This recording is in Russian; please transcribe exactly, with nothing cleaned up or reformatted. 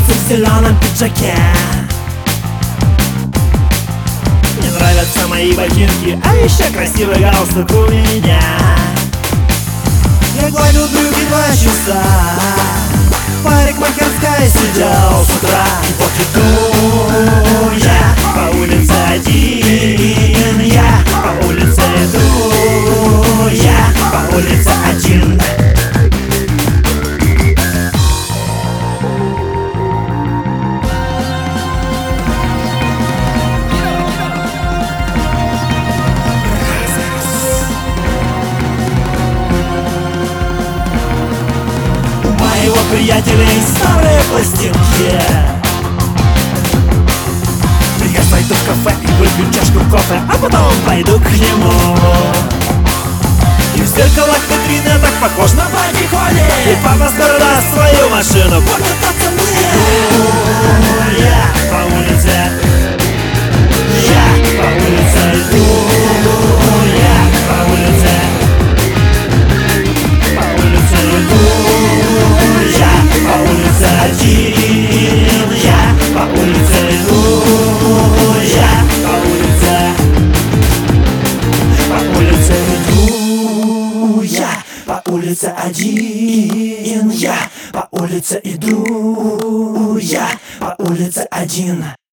девица в зеленом пиджаке. Мне нравятся мои ботинки, а еще красивый галстук у меня. Я гладил брюки два часа, парикмахерская сидел с утра. И вот иду я по улице один, я по улице иду, я по улице один. Его приятелей старые пластинки. Я зайду в кафе и выпью чашку кофе, а потом пойду к нему. И в зеркалах витрины я так похож на Бадди Холли. И папа скоро даст свою машину покататься мне. Иду я по улице, я по улице иду, я по улице, по улице иду. По улице один, я по улице иду, я по улице, по улице иду, я по улице один, я по улице иду, я по улице один.